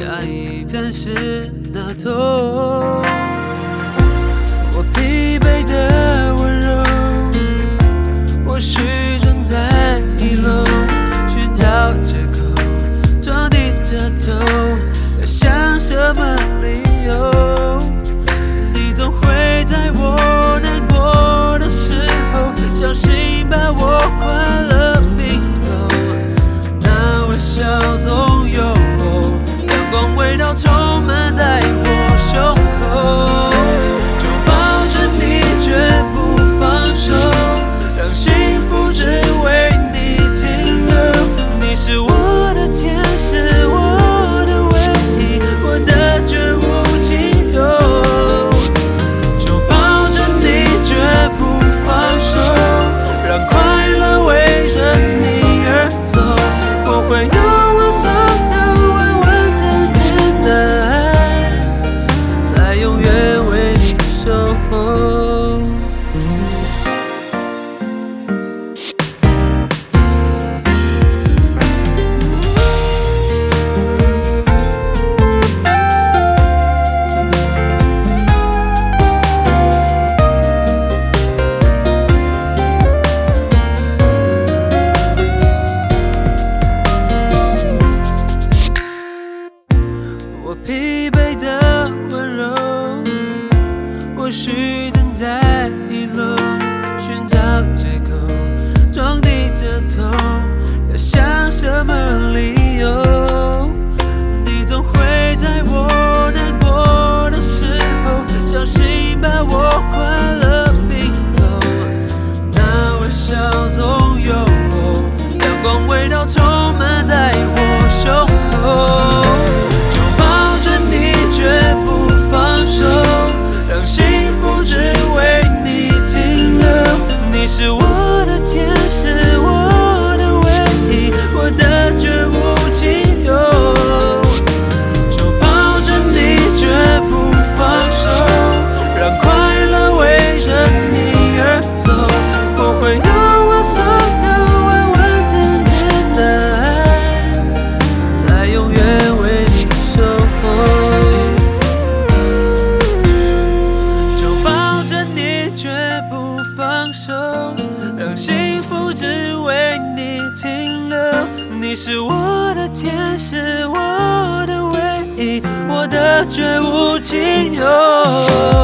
压抑暂时那痛。我疲惫的温柔，或许正在一楼寻找借口，装低着头，要想什么理由？你总会在我难过的时候，小心把我关了病头。那微笑总有阳光味道充满在我胸口，就抱着你绝不放手，让幸福只为你停留。你是我的天使，我的唯一，我的绝无仅有，就抱着你绝不放手，让快乐围着你而走。我会用我所有完完整整的爱，来永远为你守候。我疲惫的温柔，或许正在一楼寻找借口，装低着头，要想什么理由？你总会在我难过的时候，小心把我关了病头。那微笑总有阳光味道充满在我胸口，绝不放手，让幸福只为你停留。你是我的天使，我的唯一，我的绝无仅有，就抱着你绝不放手，让快乐围着你而走。我会用我所有完完整整的爱，来永远为你守候。绝不放手，让幸福只为你停留。你是我的天使，我的唯一，我的绝无仅有。